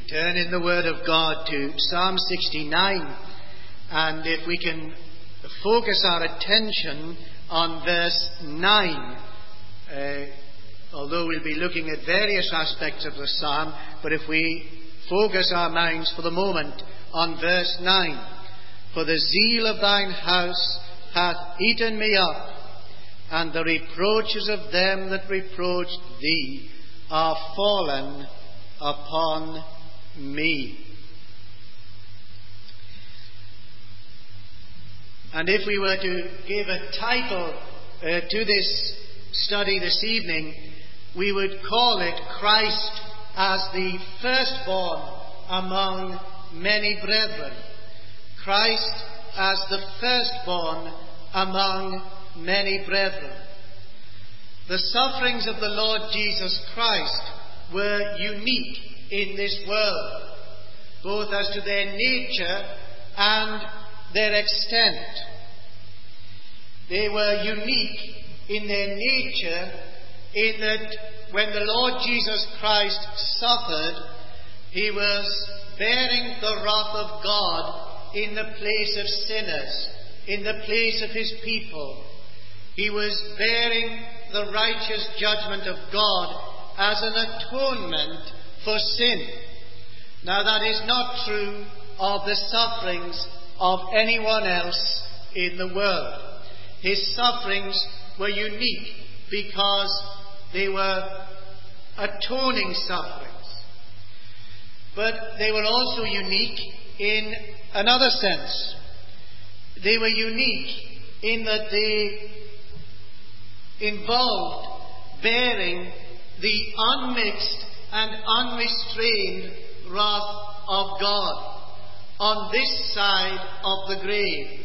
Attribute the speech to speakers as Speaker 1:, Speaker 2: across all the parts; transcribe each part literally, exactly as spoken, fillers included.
Speaker 1: turn in the Word of God to Psalm sixty-nine, and if we can focus our attention on verse nine, uh, although we'll be looking at various aspects of the psalm, but if we focus our minds for the moment on verse nine. For the zeal of thine house hath eaten me up, and the reproaches of them that reproached thee are fallen upon me. And if we were to give a title uh, to this study this evening, we would call it Christ as the firstborn among many brethren. Christ as the firstborn among many brethren. The sufferings of the Lord Jesus Christ were unique in this world, both as to their nature and their extent. They were unique in their nature in that when the Lord Jesus Christ suffered, he was bearing the wrath of God in the place of sinners, in the place of his people. He was bearing the righteous judgment of God as an atonement for sin. Now that is not true of the sufferings of anyone else in the world. His sufferings were unique because they were atoning sufferings. But they were also unique in another sense. They were unique in that they involved bearing the unmixed and unrestrained wrath of God on this side of the grave.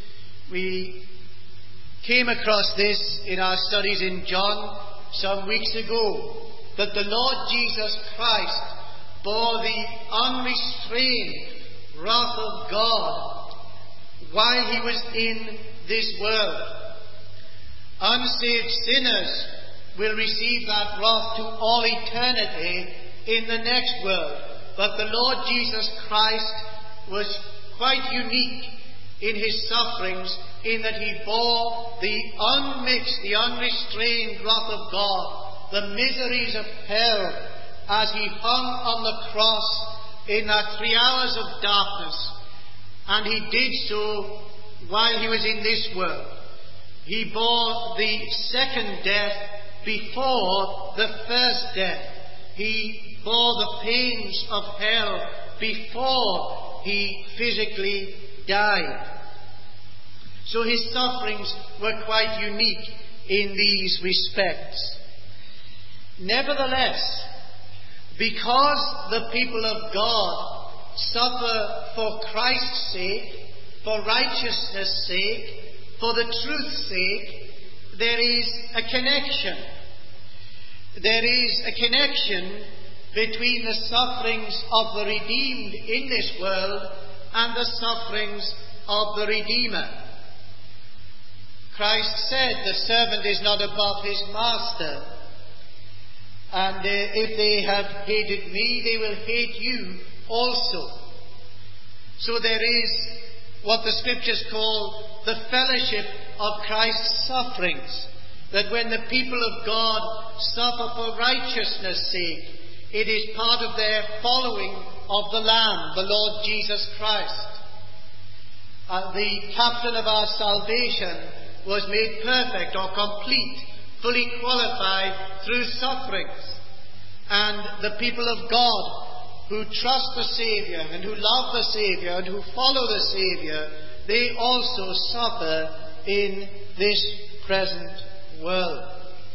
Speaker 1: We came across this in our studies in John some weeks ago, that the Lord Jesus Christ bore the unrestrained wrath of God while he was in this world. Unsaved sinners will receive that wrath to all eternity in the next world. But the Lord Jesus Christ was quite unique in his sufferings in that he bore the unmixed, the unrestrained wrath of God, the miseries of hell, as he hung on the cross in that three hours of darkness. And he did so while he was in this world. He bore the second death before the first death. He bore the pains of hell before he physically died. So his sufferings were quite unique in these respects. Nevertheless, because the people of God suffer for Christ's sake, for righteousness' sake, for the truth's sake, there is a connection. There is a connection between the sufferings of the redeemed in this world and the sufferings of the Redeemer. Christ said, the servant is not above his master. And uh, if they have hated me, they will hate you also. So there is what the scriptures call the fellowship of Christ's sufferings. That when the people of God suffer for righteousness' sake, it is part of their following of the Lamb, the Lord Jesus Christ. Uh, the captain of our salvation was made perfect or complete, fully qualified through sufferings. And the people of God who trust the Saviour and who love the Saviour and who follow the Saviour, they also suffer in this present world.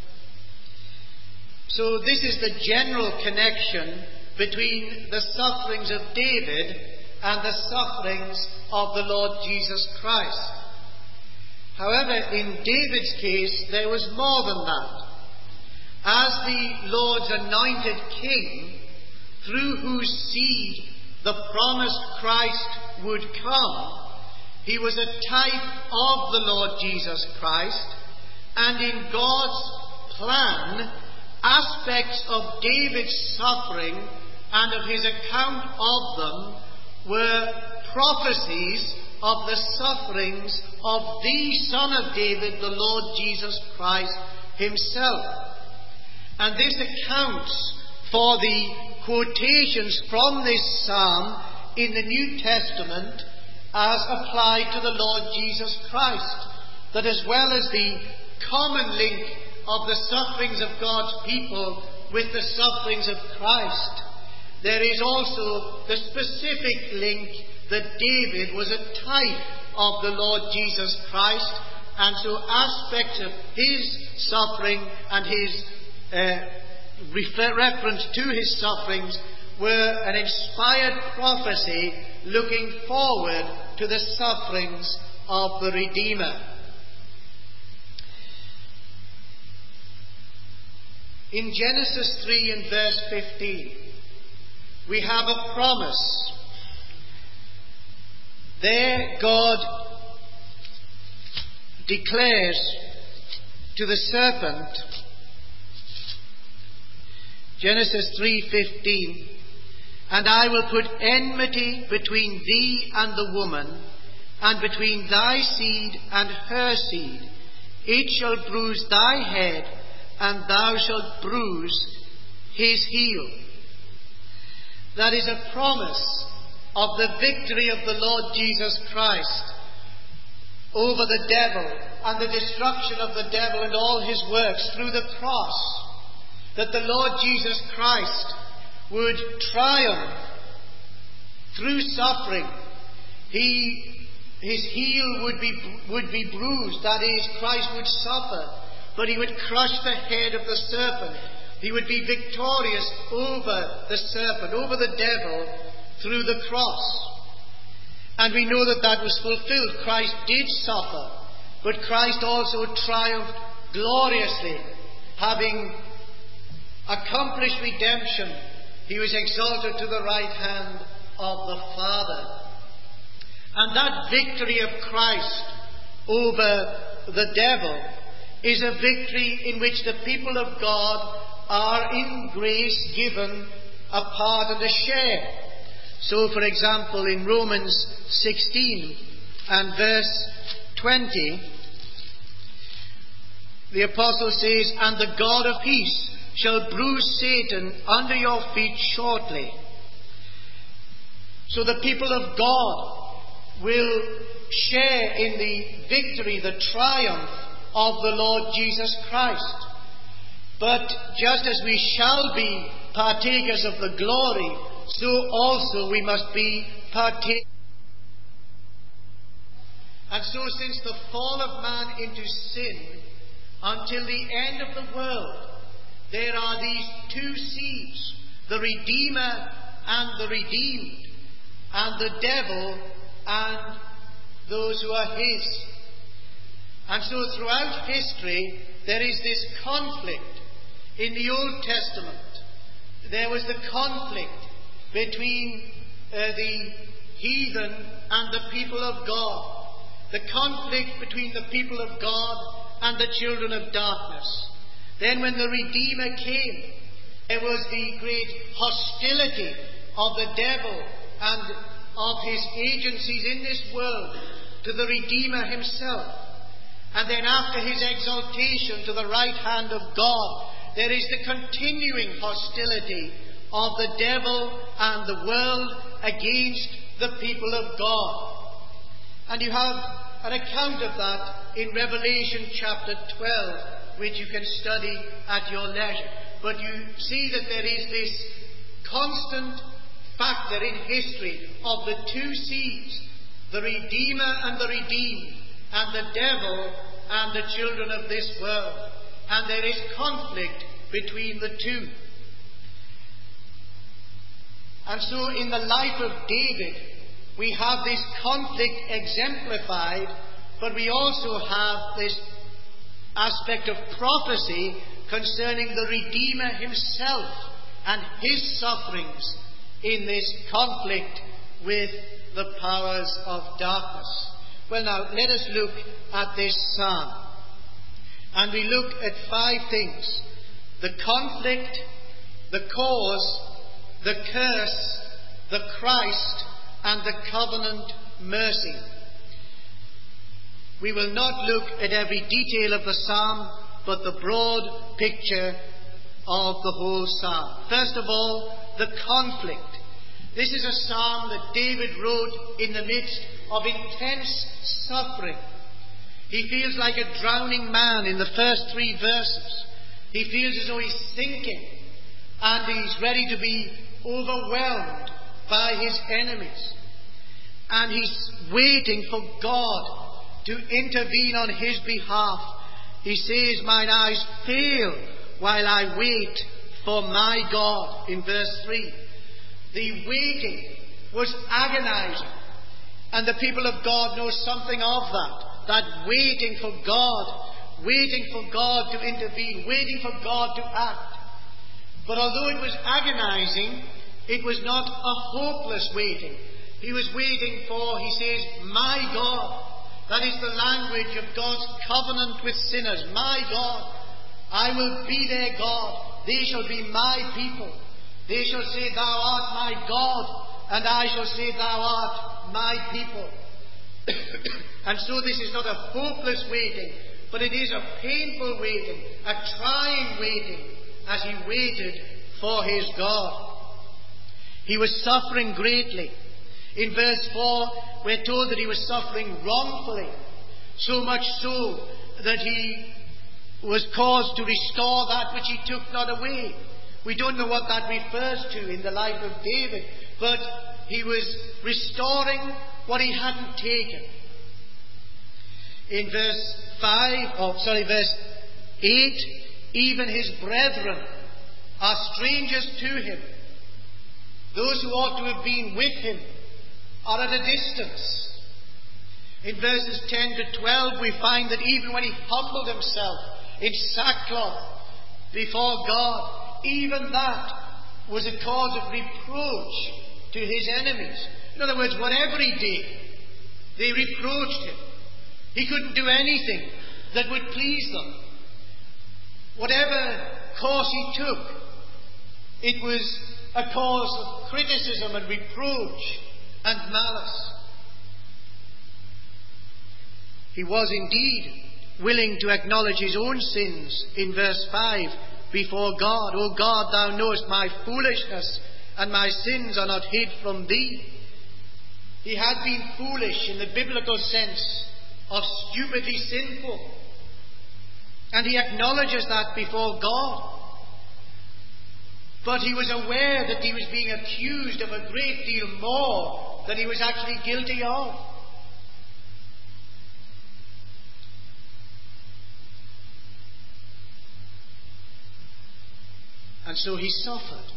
Speaker 1: So this is the general connection between the sufferings of David and the sufferings of the Lord Jesus Christ. However, in David's case, there was more than that. As the Lord's anointed king, through whose seed the promised Christ would come, he was a type of the Lord Jesus Christ, and in God's plan, aspects of David's suffering and of his account of them were prophecies of the sufferings of the Son of David, the Lord Jesus Christ himself. And this accounts for the quotations from this psalm in the New Testament as applied to the Lord Jesus Christ, that as well as the common link of the sufferings of God's people with the sufferings of Christ, there is also the specific link that David was a type of the Lord Jesus Christ, and so aspects of his suffering and his uh, refer- reference to his sufferings were an inspired prophecy looking forward to the sufferings of the Redeemer. In Genesis three and verse fifteen, we have a promise. There God declares to the serpent, Genesis three fifteen, "And I will put enmity between thee and the woman, and between thy seed and her seed. It shall bruise thy head, and thou shalt bruise his heel." That is a promise of the victory of the Lord Jesus Christ over the devil and the destruction of the devil and all his works through the cross. That the Lord Jesus Christ would triumph through suffering. He, his heel would be, would be bruised. That is, Christ would suffer, but he would crush the head of the serpent. He would be victorious over the serpent, over the devil, through the cross. And we know that that was fulfilled. Christ did suffer, but Christ also triumphed gloriously. Having accomplished redemption, he was exalted to the right hand of the Father. And that victory of Christ over the devil is a victory in which the people of God are in grace given a part and a share. So, for example, in Romans sixteen and verse twenty, the apostle says, "And the God of peace shall bruise Satan under your feet shortly." So the people of God will share in the victory, the triumph of the Lord Jesus Christ. But just as we shall be partakers of the glory, so also we must be partakers. And so since the fall of man into sin, until the end of the world, there are these two seeds, the Redeemer and the redeemed, and the devil and those who are his. And so throughout history, there is this conflict. In the Old Testament, there was the conflict between uh, the heathen and the people of God. The conflict between the people of God and the children of darkness. Then when the Redeemer came, there was the great hostility of the devil and of his agencies in this world to the Redeemer himself. And then after his exaltation to the right hand of God, there is the continuing hostility of the devil and the world against the people of God. And you have an account of that in Revelation chapter twelve, which you can study at your leisure. But you see that there is this constant factor in history of the two seeds, the Redeemer and the redeemed, and the devil and the children of this world. And there is conflict between the two. And so in the life of David, we have this conflict exemplified, but we also have this aspect of prophecy concerning the Redeemer himself and his sufferings in this conflict with the powers of darkness. Well, now, let us look at this psalm. And we look at five things: the conflict, the cause, the curse, the Christ, and the covenant mercy. We will not look at every detail of the psalm, but the broad picture of the whole psalm. First of all, the conflict. This is a psalm that David wrote in the midst of intense suffering. He feels like a drowning man in the first three verses. He feels as though he's sinking, and he's ready to be overwhelmed by his enemies. And he's waiting for God to intervene on his behalf. He says, "Mine eyes fail while I wait for my God," in verse three. The waiting was agonizing. And the people of God know something of that. That waiting for God, waiting for God to intervene, waiting for God to act. But although it was agonizing, it was not a hopeless waiting. He was waiting for, he says, "my God." That is the language of God's covenant with sinners. My God, I will be their God. They shall be my people. They shall say, "Thou art my God," and I shall say, "Thou art my people." And so this is not a hopeless waiting, but it is a painful waiting, a trying waiting, as he waited for his God. He was suffering greatly. In verse four, we're told that he was suffering wrongfully, so much so that he was caused to restore that which he took not away. We don't know what that refers to in the life of David, but he was restoring what he hadn't taken. In verse five, or sorry, verse eight, even his brethren are strangers to him. Those who ought to have been with him are at a distance. In verses ten to twelve, we find that even when he humbled himself in sackcloth before God, even that was a cause of reproach to his enemies. In other words, whatever he did, they reproached him. He couldn't do anything that would please them. Whatever course he took, it was a cause of criticism and reproach and malice. He was indeed willing to acknowledge his own sins in verse five before God. "O God, thou knowest my foolishness, and my sins are not hid from thee." He had been foolish in the biblical sense of stupidly sinful. And he acknowledges that before God. But he was aware that he was being accused of a great deal more than he was actually guilty of. And so he suffered.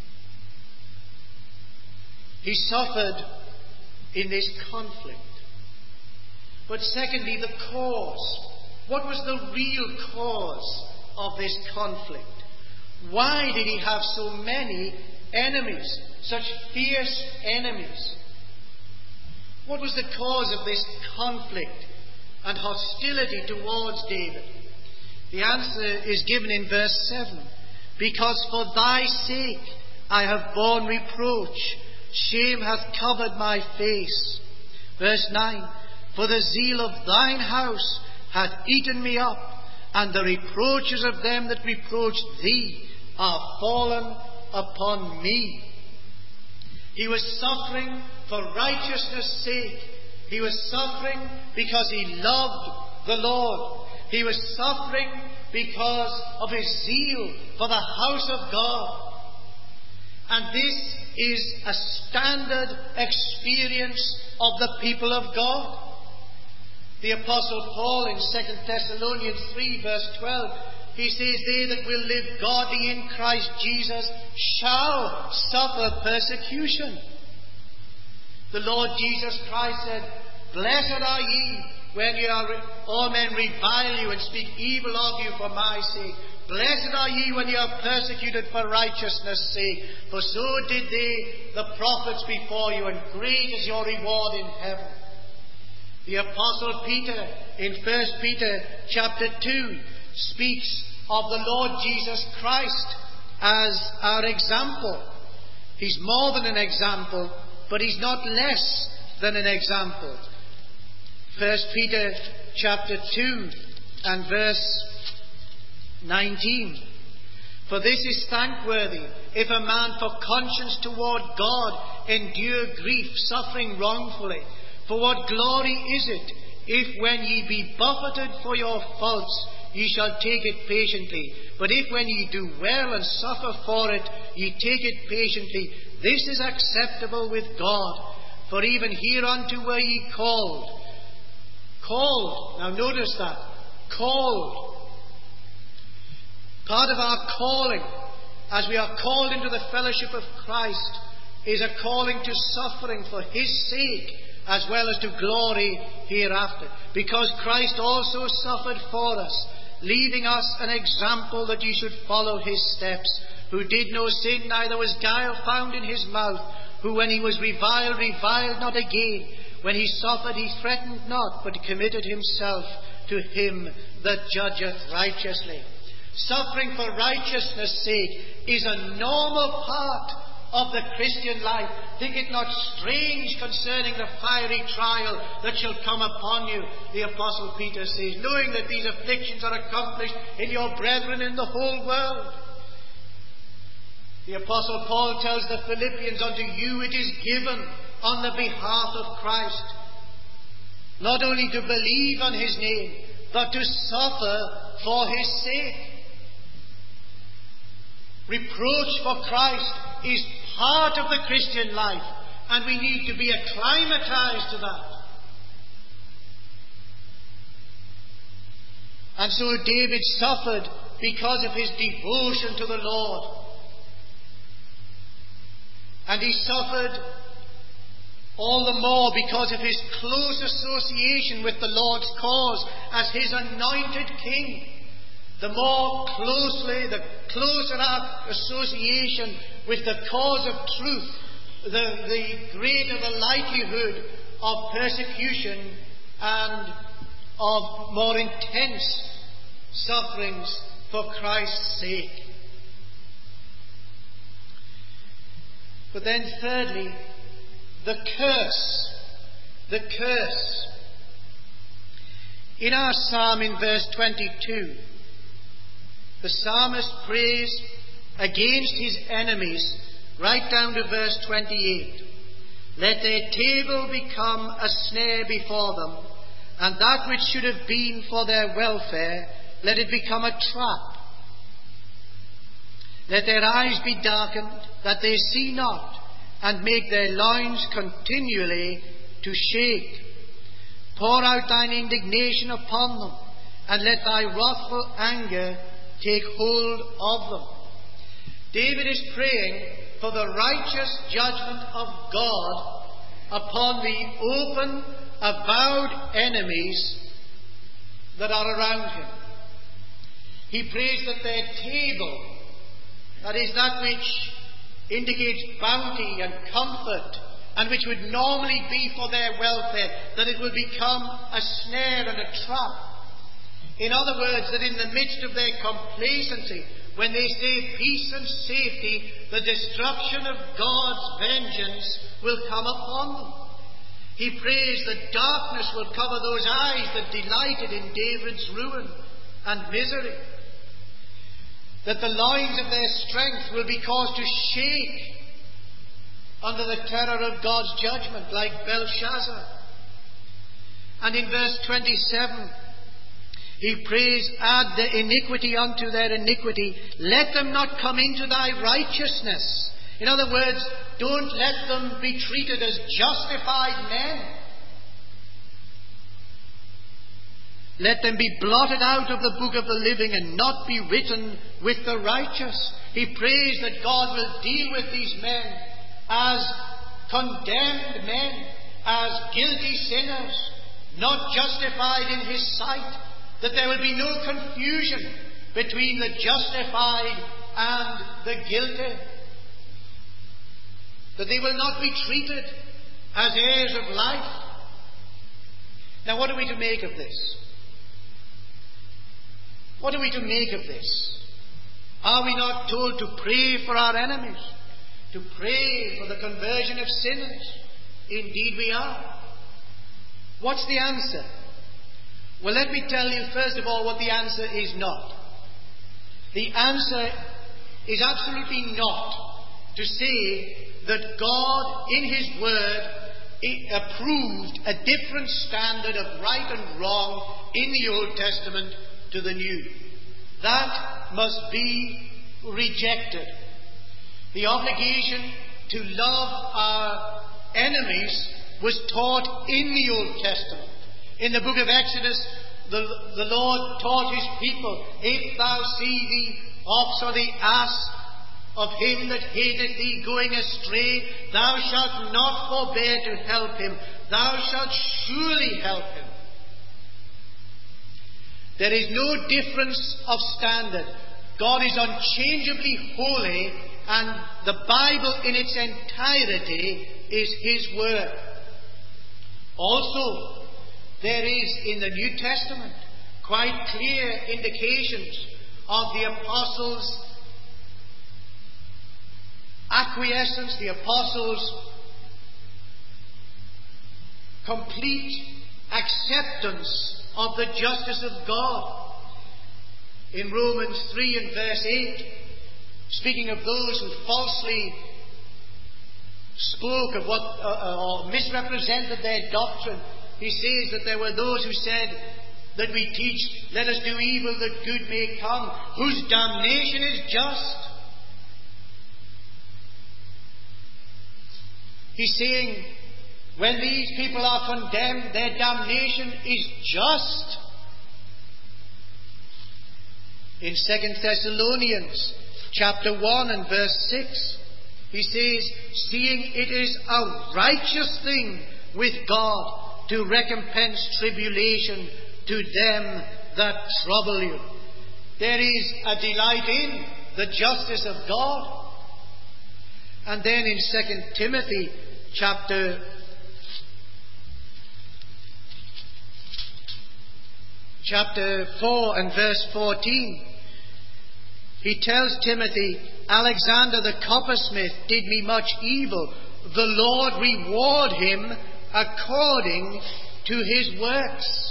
Speaker 1: He suffered in this conflict. But secondly, the cause. What was the real cause of this conflict? Why did he have so many enemies, such fierce enemies? What was the cause of this conflict and hostility towards David? The answer is given in verse seven. "Because for thy sake I have borne reproach, shame hath covered my face." Verse nine, "For the zeal of thine house hath eaten me up, and the reproaches of them that reproach thee are fallen upon me." He was suffering for righteousness' sake. He was suffering because he loved the Lord. He was suffering because of his zeal for the house of God. And this is a standard experience of the people of God. The Apostle Paul in Second Thessalonians three verse twelve, he says, "They that will live godly in Christ Jesus shall suffer persecution." The Lord Jesus Christ said, "Blessed are ye when ye are, all men revile you and speak evil of you for my sake. Blessed are ye when ye are persecuted for righteousness' sake, for so did they, the prophets before you, and great is your reward in heaven." The Apostle Peter in First Peter chapter two speaks of the Lord Jesus Christ as our example. He's more than an example, but he's not less than an example. First Peter chapter two and verse nineteen. For this is thankworthy, if a man for conscience toward God endure grief, suffering wrongfully. For what glory is it, if when ye be buffeted for your faults, ye shall take it patiently? But if when ye do well and suffer for it, ye take it patiently, this is acceptable with God. For even hereunto were ye called. Called. Now notice that. Called. Part of our calling, as we are called into the fellowship of Christ, is a calling to suffering for His sake, as well as to glory hereafter. Because Christ also suffered for us, leaving us an example that ye should follow His steps, who did no sin, neither was guile found in His mouth, who when He was reviled, reviled not again. When He suffered, He threatened not, but committed Himself to Him that judgeth righteously. Suffering for righteousness' sake is a normal part of the Christian life. Think it not strange concerning the fiery trial that shall come upon you, the Apostle Peter says, knowing that these afflictions are accomplished in your brethren in the whole world. The Apostle Paul tells the Philippians, unto you it is given on the behalf of Christ, not only to believe on His name, but to suffer for His sake. Reproach for Christ is part of the Christian life, and we need to be acclimatized to that. And so David suffered because of his devotion to the Lord. And he suffered all the more because of his close association with the Lord's cause as His anointed king. The more closely, the closer our association with the cause of truth, the, the greater the likelihood of persecution and of more intense sufferings for Christ's sake. But then thirdly, the curse. The curse. In our psalm in verse twenty-two, the psalmist prays against his enemies right down to verse twenty-eight. Let their table become a snare before them, and that which should have been for their welfare, let it become a trap. Let their eyes be darkened, that they see not, and make their loins continually to shake. Pour out thine indignation upon them, and let thy wrathful anger take hold of them. David is praying for the righteous judgment of God upon the open, avowed enemies that are around him. He prays that their table, that is that which indicates bounty and comfort, and which would normally be for their welfare, that it will become a snare and a trap. In other words, that in the midst of their complacency, when they say peace and safety, the destruction of God's vengeance will come upon them. He prays that darkness will cover those eyes that delighted in David's ruin and misery. That the loins of their strength will be caused to shake under the terror of God's judgment, like Belshazzar. And in verse twenty-seven, he prays, add the iniquity unto their iniquity. Let them not come into thy righteousness. In other words, don't let them be treated as justified men. Let them be blotted out of the book of the living and not be written with the righteous. He prays that God will deal with these men as condemned men, as guilty sinners, not justified in His sight. That there will be no confusion between the justified and the guilty. That they will not be treated as heirs of life. Now, what are we to make of this? What are we to make of this? Are we not told to pray for our enemies? to pray for the conversion of sinners? Indeed we are. What's the answer? Well, let me tell you first of all what the answer is not. The answer is absolutely not to say that God in His Word approved a different standard of right and wrong in the Old Testament to the New. That must be rejected. The obligation to love our enemies was taught in the Old Testament. In the book of Exodus, the, the Lord taught His people, if thou see the ox or the ass of him that hateth thee going astray, thou shalt not forbear to help him. Thou shalt surely help him. There is no difference of standard. God is unchangeably holy, and the Bible in its entirety is His Word. Also, there is in the New Testament quite clear indications of the apostles' acquiescence, the apostles' complete acceptance of the justice of God. In Romans three and verse eight, speaking of those who falsely spoke of what, uh, or misrepresented their doctrine, he says that there were those who said that we teach, let us do evil that good may come, whose damnation is just. He's saying, when these people are condemned, their damnation is just. In Second Thessalonians chapter one and verse six, he says, seeing it is a righteous thing with God to recompense tribulation to them that trouble you. There is a delight in the justice of God. And then in Second Timothy chapter chapter four and verse fourteen, he tells Timothy, Alexander the coppersmith did me much evil. The Lord reward him according to his works.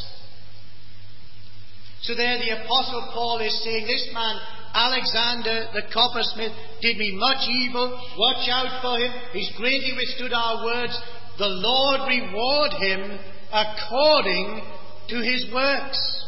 Speaker 1: So there the Apostle Paul is saying, this man, Alexander the coppersmith, did me much evil. Watch out for him. He's greatly withstood our words. The Lord reward him according to his works.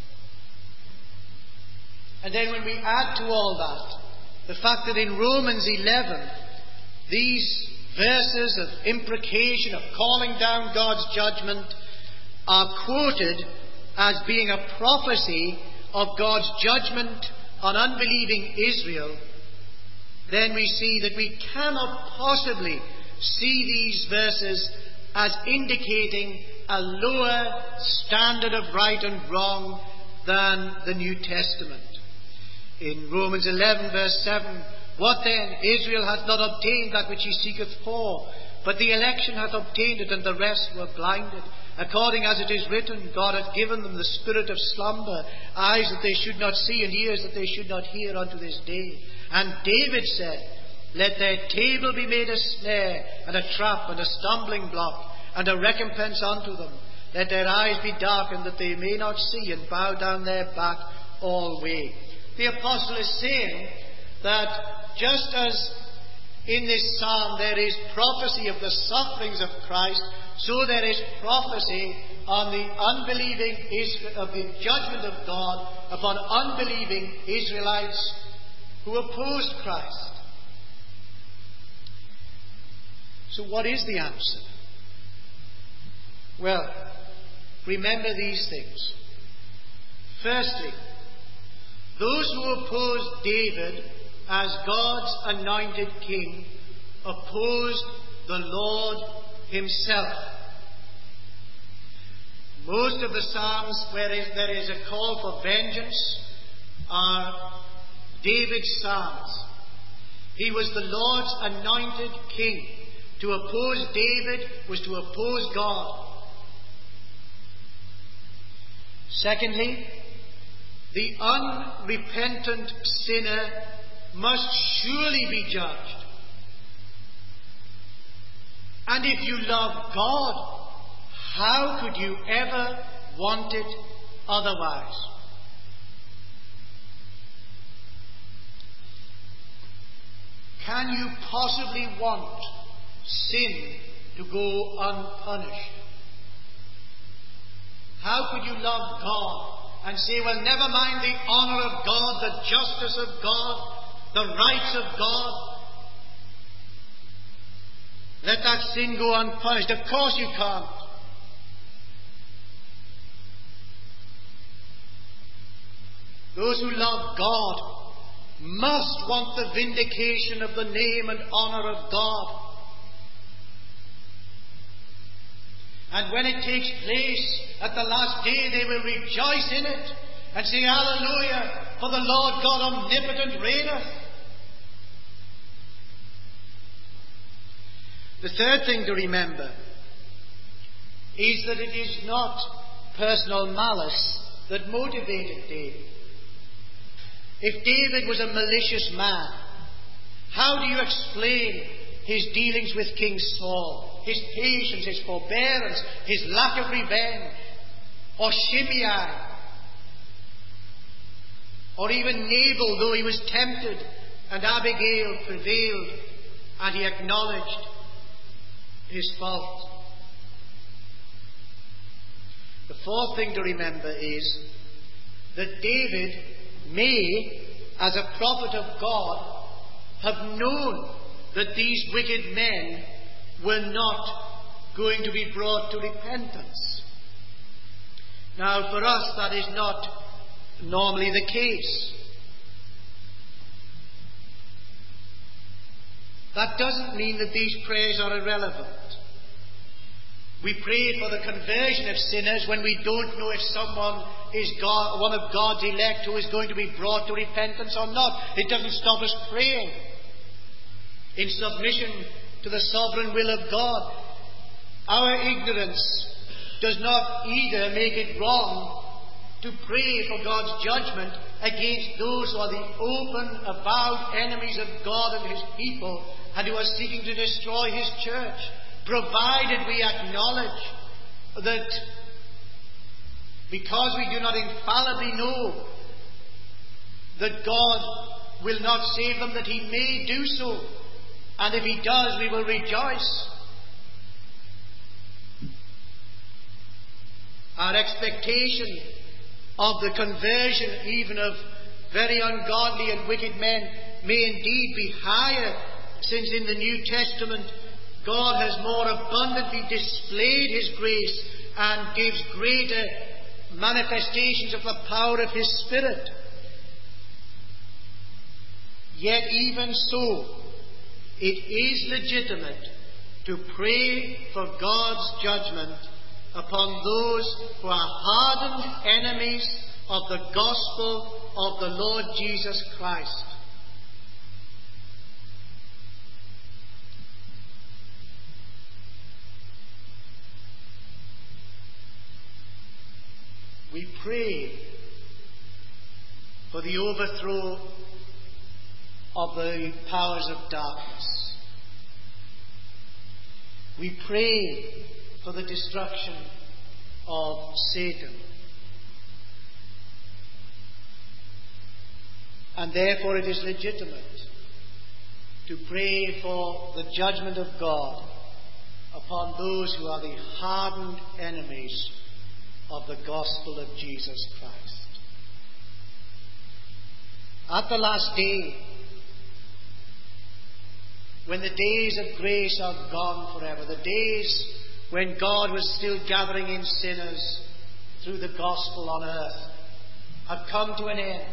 Speaker 1: And then when we add to all that, the fact that in Romans eleven, these verses of imprecation, of calling down God's judgment, are quoted as being a prophecy of God's judgment on unbelieving Israel, then we see that we cannot possibly see these verses as indicating a lower standard of right and wrong than the New Testament. In Romans eleven verse seven, what then? Israel hath not obtained that which he seeketh for, but the election hath obtained it, and the rest were blinded. According as it is written, God hath given them the spirit of slumber, eyes that they should not see, and ears that they should not hear unto this day. And David said, let their table be made a snare, and a trap, and a stumbling block, and a recompense unto them. Let their eyes be darkened, that they may not see, and bow down their back alway. The apostle is saying that just as in this psalm there is prophecy of the sufferings of Christ, so there is prophecy on the unbelieving of the judgment of God upon unbelieving Israelites who opposed Christ. So what is the answer? Well, remember these things. Firstly, those who opposed David as God's anointed king opposed the Lord Himself. Most of the Psalms where there is a call for vengeance are David's Psalms. He was the Lord's anointed king. To oppose David was to oppose God. Secondly, the unrepentant sinner must surely be judged. And if you love God, how could you ever want it otherwise? Can you possibly want sin to go unpunished? How could you love God and say, well, never mind the honour of God, the justice of God, the rights of God, let that sin go unpunished? Of course you can't. Those who love God must want the vindication of the name and honour of God. And when it takes place at the last day, they will rejoice in it and say, Hallelujah, for the Lord God omnipotent reigneth. The third thing to remember is that it is not personal malice that motivated David. If David was a malicious man, how do you explain his dealings with King Saul? His patience, his forbearance, his lack of revenge? Or Shimei? Or even Nabal, though he was tempted and Abigail prevailed and he acknowledged his fault. The fourth thing to remember is that David may, as a prophet of God, have known that these wicked men were not going to be brought to repentance. Now, for us, that is not normally the case. That doesn't mean that these prayers are irrelevant. We pray for the conversion of sinners when we don't know if someone is God, one of God's elect who is going to be brought to repentance or not. It doesn't stop us praying in submission to the sovereign will of God. Our ignorance does not either make it wrong to pray for God's judgment against those who are the open, avowed enemies of God and His people and who are seeking to destroy His church, provided we acknowledge that because we do not infallibly know that God will not save them, that He may do so. And if He does, we will rejoice. Our expectation of the conversion even of very ungodly and wicked men may indeed be higher, since in the New Testament God has more abundantly displayed His grace and gives greater manifestations of the power of His Spirit. Yet even so, it is legitimate to pray for God's judgment upon those who are hardened enemies of the gospel of the Lord Jesus Christ. We pray for the overthrow of the powers of darkness. We pray for the destruction of Satan. And therefore it is legitimate to pray for the judgment of God upon those who are the hardened enemies of the gospel of Jesus Christ. At the last day, when the days of grace are gone forever, the days when God was still gathering in sinners through the gospel on earth, have come to an end.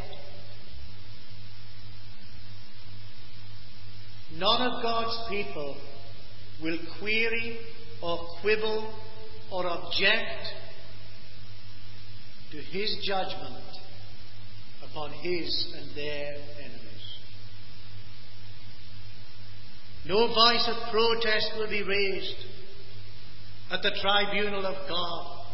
Speaker 1: None of God's people will query or quibble or object to His judgment upon His and their enemies. No voice of protest will be raised at the tribunal of God.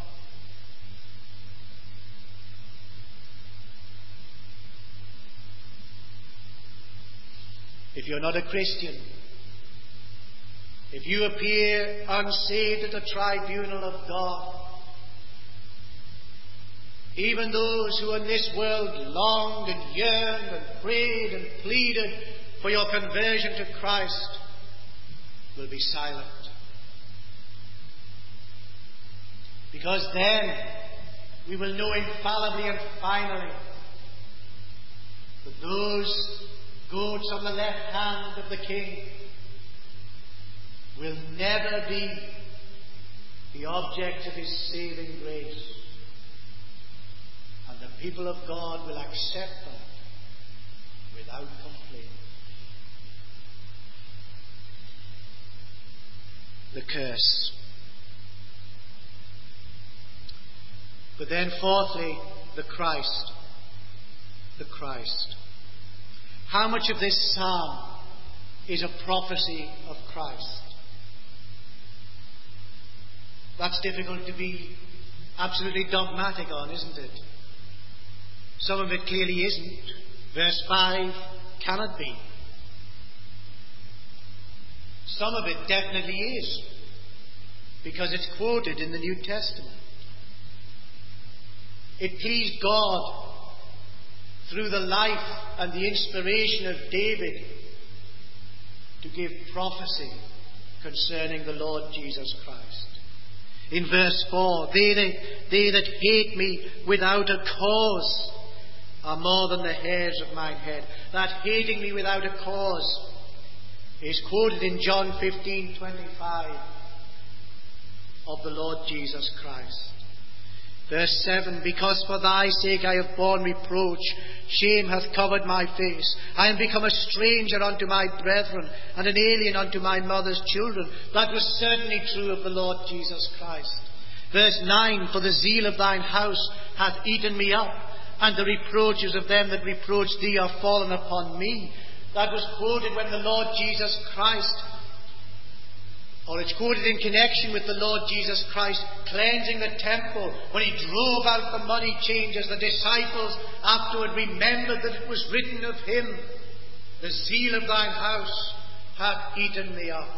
Speaker 1: If you're not a Christian, if you appear unsaved at the tribunal of God, even those who in this world longed and yearned and prayed and pleaded for your conversion to Christ will be silent. Because then we will know infallibly and finally that those goats on the left hand of the King will never be the object of his saving grace. And the people of God will accept that without complaint. The curse. But then fourthly, the Christ. The Christ. How much of this psalm is a prophecy of Christ? That's difficult to be absolutely dogmatic on, isn't it? Some of it clearly isn't. Verse five cannot be. Some of it definitely is, because it's quoted in the New Testament. It pleased God, through the life and the inspiration of David, to give prophecy concerning the Lord Jesus Christ. In verse four, they that, they that hate me without a cause are more than the hairs of mine head. That hating me without a cause is quoted in John fifteen twenty-five of the Lord Jesus Christ. Verse seven, because for thy sake I have borne reproach, shame hath covered my face. I am become a stranger unto my brethren, and an alien unto my mother's children. That was certainly true of the Lord Jesus Christ. Verse nine, for the zeal of thine house hath eaten me up, and the reproaches of them that reproach thee are fallen upon me. That was quoted when the Lord Jesus Christ, or it's quoted in connection with the Lord Jesus Christ cleansing the temple, when he drove out the money changers. The disciples afterward remembered that it was written of him, the zeal of thine house hath eaten me up.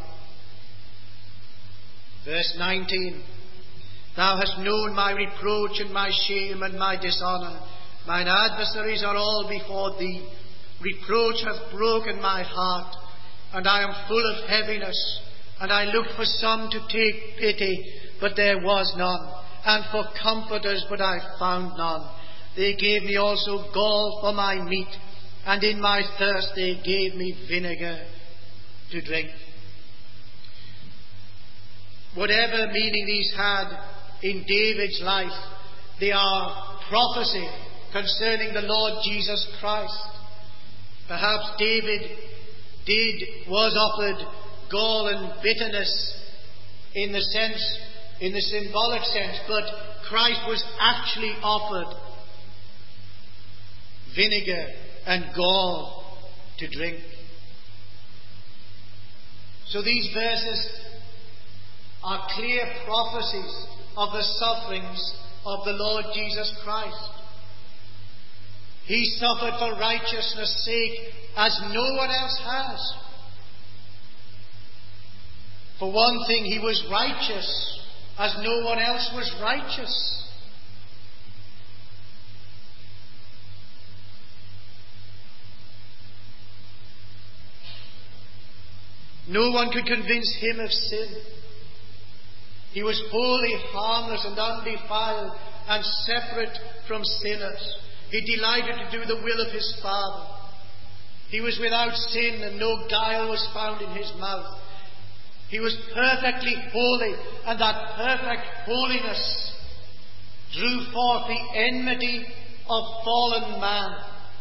Speaker 1: Verse nineteen, thou hast known my reproach and my shame and my dishonour. Mine adversaries are all before thee. Reproach hath broken my heart, and I am full of heaviness. And I looked for some to take pity, but there was none, and for comforters, but I found none. They gave me also gall for my meat, and in my thirst they gave me vinegar to drink. Whatever meaning these had in David's life, they are prophecy concerning the Lord Jesus Christ. Perhaps David did, was offered gall and bitterness in the sense, in the symbolic sense, but Christ was actually offered vinegar and gall to drink. So these verses are clear prophecies of the sufferings of the Lord Jesus Christ. He suffered for righteousness' sake as no one else has. For one thing, he was righteous as no one else was righteous. No one could convince him of sin. He was wholly harmless and undefiled and separate from sinners. He delighted to do the will of his Father. He was without sin, and no guile was found in his mouth. He was perfectly holy, and that perfect holiness drew forth the enmity of fallen man.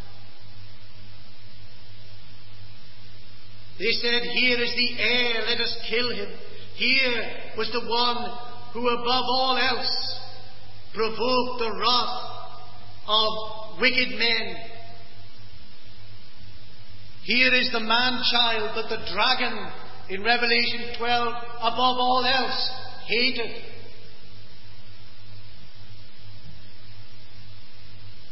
Speaker 1: They said, here is the heir, let us kill him. Here was the one who above all else provoked the wrath of wicked men. Here is the man-child that the dragon in Revelation twelve, above all else, hated.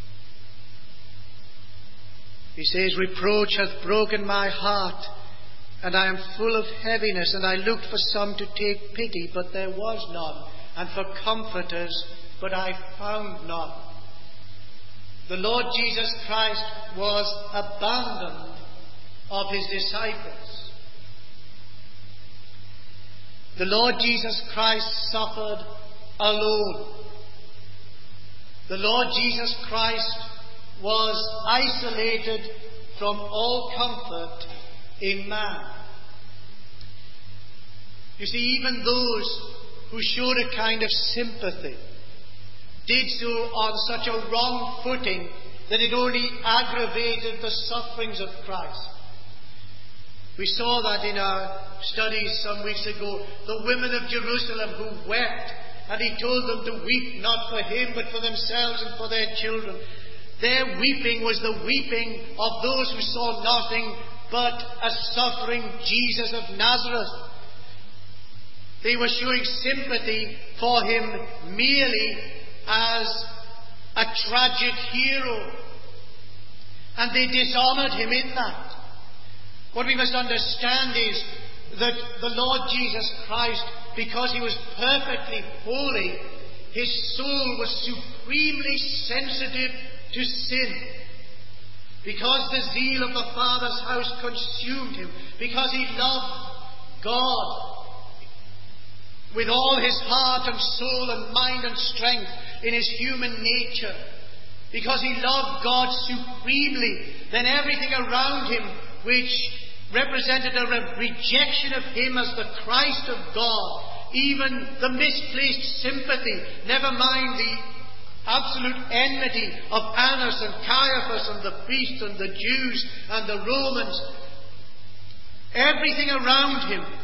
Speaker 1: He says, reproach hath broken my heart, and I am full of heaviness, and I looked for some to take pity, but there was none, and for comforters, but I found none. The Lord Jesus Christ was abandoned of his disciples. The Lord Jesus Christ suffered alone. The Lord Jesus Christ was isolated from all comfort in man. You see, even those who showed a kind of sympathy did so on such a wrong footing that it only aggravated the sufferings of Christ. We saw that in our studies some weeks ago, the women of Jerusalem who wept, and he told them to weep not for him but for themselves and for their children. Their weeping was the weeping of those who saw nothing but a suffering Jesus of Nazareth. They were showing sympathy for him merely as a tragic hero, and they dishonoured him in that. What we must understand is that the Lord Jesus Christ, because he was perfectly holy, his soul was supremely sensitive to sin. Because the zeal of the Father's house consumed him, because he loved God with all his heart and soul and mind and strength in his human nature, because he loved God supremely, then everything around him which represented a re- rejection of him as the Christ of God, even the misplaced sympathy, never mind the absolute enmity of Annas and Caiaphas and the priests and the Jews and the Romans, everything around him